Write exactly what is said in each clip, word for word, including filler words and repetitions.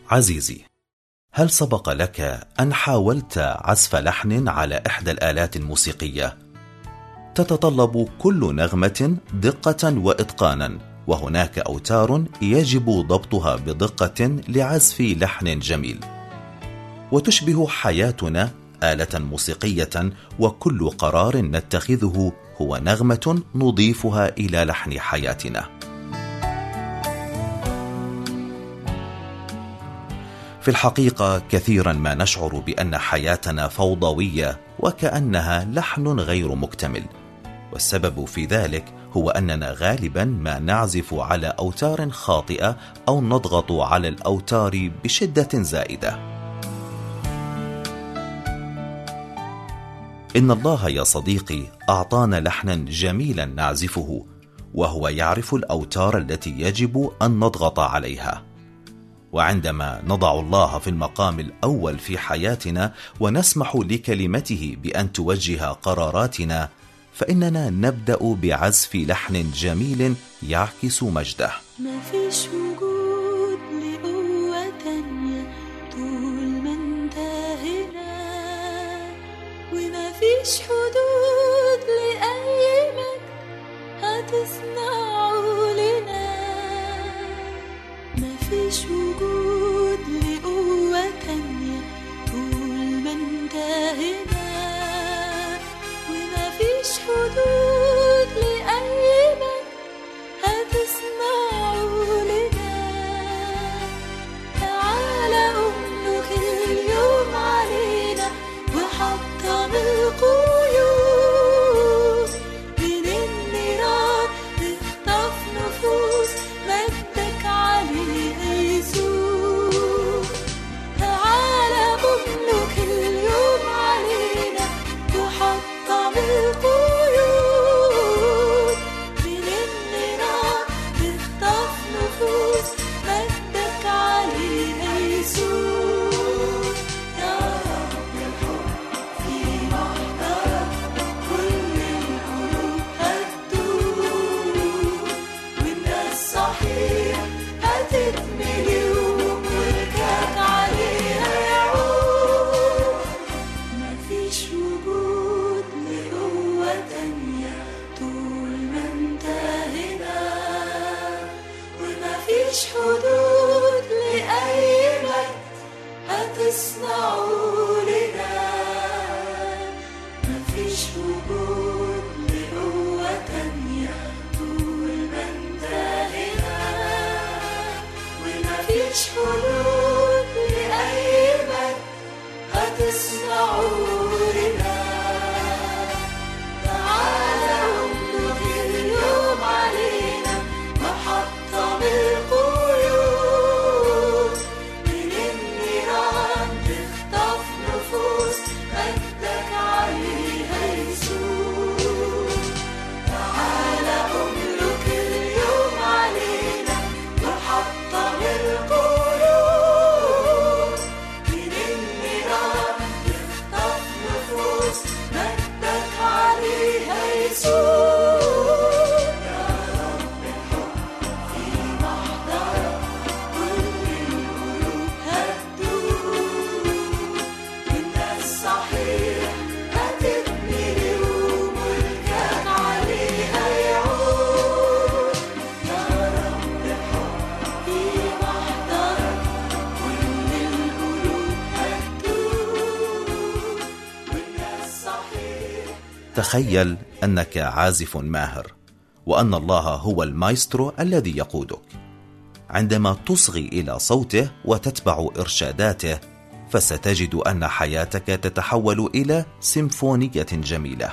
عزيزي، هل سبق لك أن حاولت عزف لحن على إحدى الآلات الموسيقية؟ تتطلب كل نغمة دقة وإتقانا، وهناك أوتار يجب ضبطها بدقة لعزف لحن جميل. وتشبه حياتنا آلة موسيقية، وكل قرار نتخذه هو نغمة نضيفها إلى لحن حياتنا. في الحقيقة كثيرا ما نشعر بأن حياتنا فوضوية وكأنها لحن غير مكتمل، والسبب في ذلك هو أننا غالبا ما نعزف على أوتار خاطئة أو نضغط على الأوتار بشدة زائدة. إن الله يا صديقي أعطانا لحنا جميلا نعزفه، وهو يعرف الأوتار التي يجب أن نضغط عليها. وعندما نضع الله في المقام الأول في حياتنا ونسمح لكلمته بأن توجه قراراتنا، فإننا نبدأ بعزف لحن جميل يعكس مجده. ما فيش وجود لقوة تانية طول ما انت هنا، وما فيش حدود لأي مجد هتصنعه لنا. ما فيش وجود لقوة تانية طول ما انت هنا، وما فيش حدود لأي مجد هتصنعه لنا. تعالى أملك اليوم علينا وحطم القيود، من النيران تخطف نفوس مجدك علينا يسوع. تعالى أملك اليوم علينا وحطم القيود، من النيران تخطف نفوس مجدك علينا يسوع. يا رب الحب في محضرك كل القلوب هتدوب، والناس صحيح هتتملي وملكك عليها يعود. مفيش وجود لقوة تانية طول ما انت هنا، ومفيش حدود لأي مجد هتصنعه لنا. مفيش وجود لقوة تانية طول ما انت هنا، ومفيش حدود لأي مجد هتصنعه لنا. تعالى أملك اليوم علينا وحطم القيود، من النيران تخطف نفوس مجدك عليها يسوع. تعالى أملك اليوم علينا وحطم القيود، من النيران تخطف نفوس مجدك عليها يسوع. يا رب الحب في محضرك كل القلوب هتدوب، والناس صحيح هتتملي وملكك عليها يعود. يا رب الحب في محضرك كل القلوب هتدوب، والناس صحيح. تخيل أنك عازف ماهر، وأن الله هو المايسترو الذي يقودك. عندما تصغي إلى صوته وتتبع إرشاداته، فستجد أن حياتك تتحول إلى سيمفونية جميلة.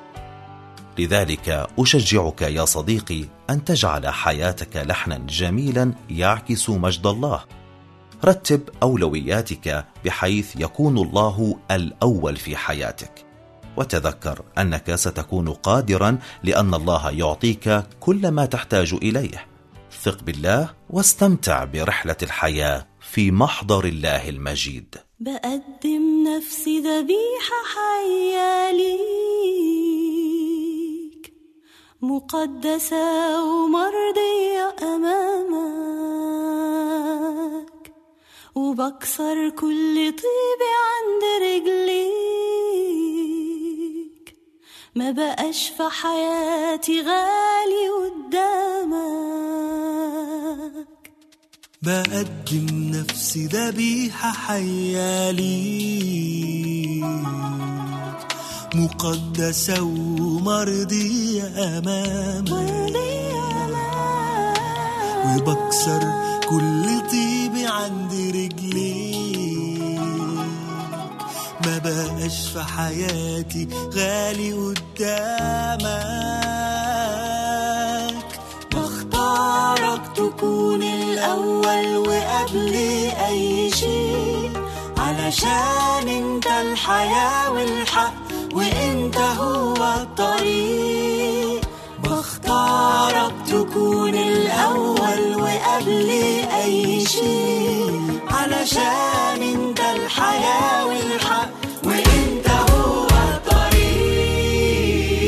لذلك أشجعك يا صديقي أن تجعل حياتك لحنا جميلا يعكس مجد الله. رتب أولوياتك بحيث يكون الله الأول في حياتك، وتذكر أنك ستكون قادرا لأن الله يعطيك كل ما تحتاج إليه. ثق بالله واستمتع برحلة الحياة في محضر الله المجيد. بقدم نفسي ذبيحة حية ليك، مقدسة ومرضية أمامك، وبكسر كل طيبة عند رجليك، ما بقاش في حياتي غالي قدامك. بقدم نفسي ذبيحة حية ليك، مقدسة ومرضية أمامك، وبكسر كل طيبة عند رجليك، ما بقاش في حياتي غالي قدامك. بختارك تكون الأول وقبل أي شيء، علشان انت الحياة والحق وانت هو الطريق. بختارك تكون الأول وقبل أي شيء، علشان انت الحياة والحق وانت هو الطريق.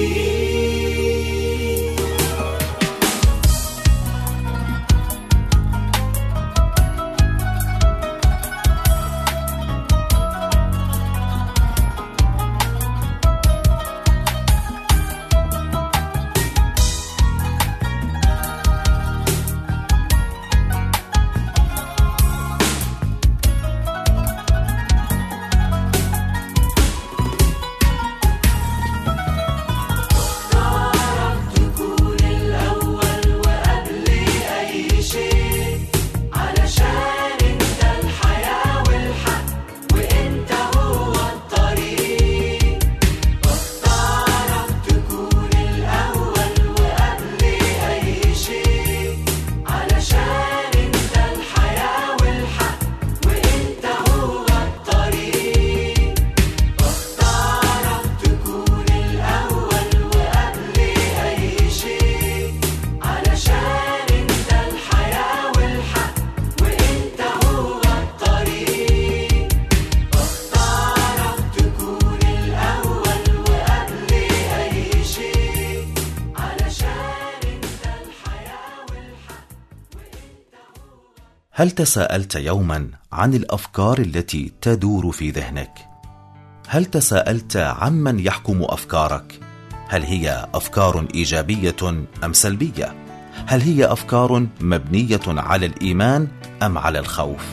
هل تساءلت يوما عن الأفكار التي تدور في ذهنك؟ هل تساءلت عمن يحكم أفكارك؟ هل هي أفكار إيجابية أم سلبية؟ هل هي أفكار مبنية على الإيمان أم على الخوف؟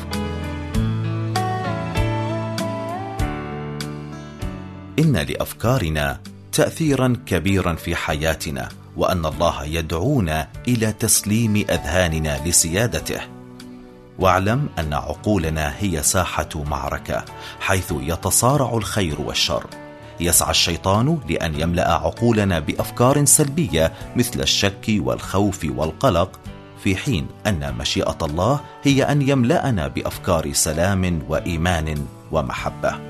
إن لأفكارنا تأثيرا كبيرا في حياتنا، وأن الله يدعونا إلى تسليم أذهاننا لسيادته. واعلم أن عقولنا هي ساحة معركة، حيث يتصارع الخير والشر. يسعى الشيطان لأن يملأ عقولنا بأفكار سلبية مثل الشك والخوف والقلق، في حين أن مشيئة الله هي أن يملأنا بأفكار سلام وإيمان ومحبة.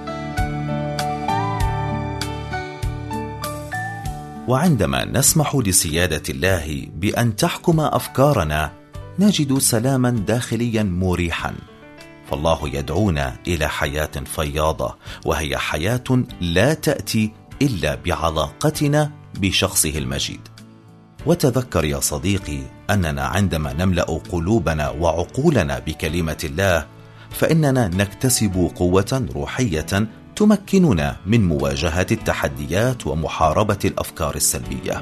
وعندما نسمح لسيادة الله بأن تحكم أفكارنا نجد سلاما داخليا مريحا، فالله يدعونا إلى حياة فياضة، وهي حياة لا تأتي إلا بعلاقتنا بشخصه المجيد. وتذكر يا صديقي أننا عندما نملأ قلوبنا وعقولنا بكلمة الله فإننا نكتسب قوة روحية تمكننا من مواجهة التحديات ومحاربة الأفكار السلبية.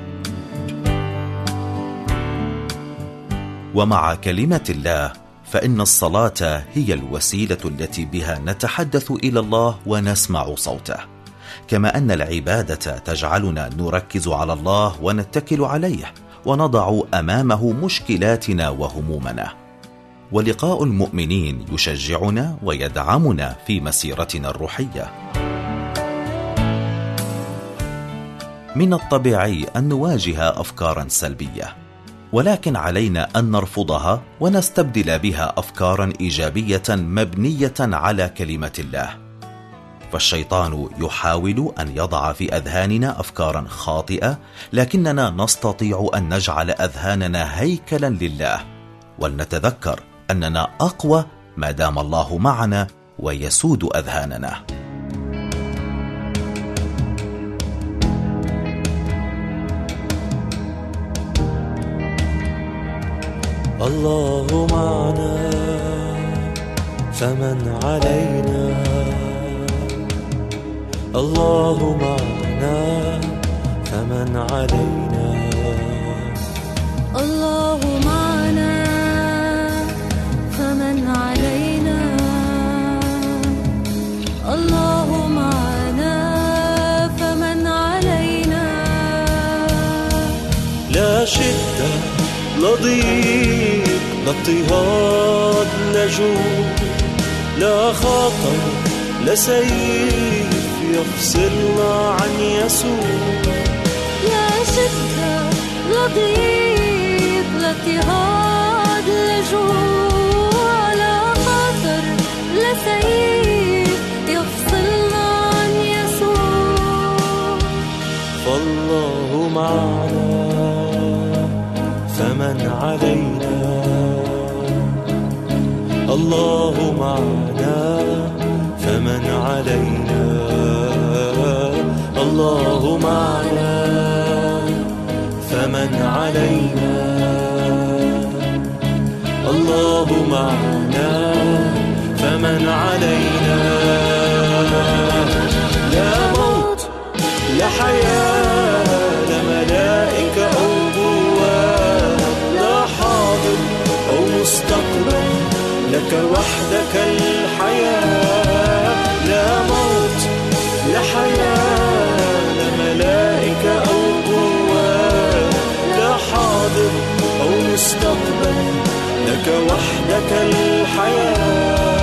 ومع كلمة الله فإن الصلاة هي الوسيلة التي بها نتحدث إلى الله ونسمع صوته، كما أن العبادة تجعلنا نركز على الله ونتكل عليه ونضع أمامه مشكلاتنا وهمومنا. ولقاء المؤمنين يشجعنا ويدعمنا في مسيرتنا الروحية. من الطبيعي أن نواجه أفكارا سلبية، ولكن علينا أن نرفضها ونستبدل بها أفكارا إيجابية مبنية على كلمة الله. فالشيطان يحاول أن يضع في أذهاننا أفكارا خاطئة، لكننا نستطيع أن نجعل أذهاننا هيكلا لله، ولنتذكر أننا أقوى ما دام الله معنا ويسود أذهاننا. الله معنا فمن علينا. الله معنا فمن علينا. الله معنا فمن علينا. الله معنا فمن علينا. لا شدة لا ضيق لا اضطهاد لا جوع لا خطر لا سيف يفصلنا عن يسوع. لا شدة لا ضيق لا اضطهاد لا جوع لا خطر لا سيف يفصلنا عن يسوع. فالله معنا فمن علينا. الله معنا فمن علينا. الله معنا فمن علينا. الله معنا فمن علينا. لا موت لا حياة لا ملائكة أو قوات لا حاضر أو مستقبل لك وحدك الحياة. لا موت لا حياة لا ملائكة أو قوات لا حاضر أو مستقبل لك وحدك الحياة.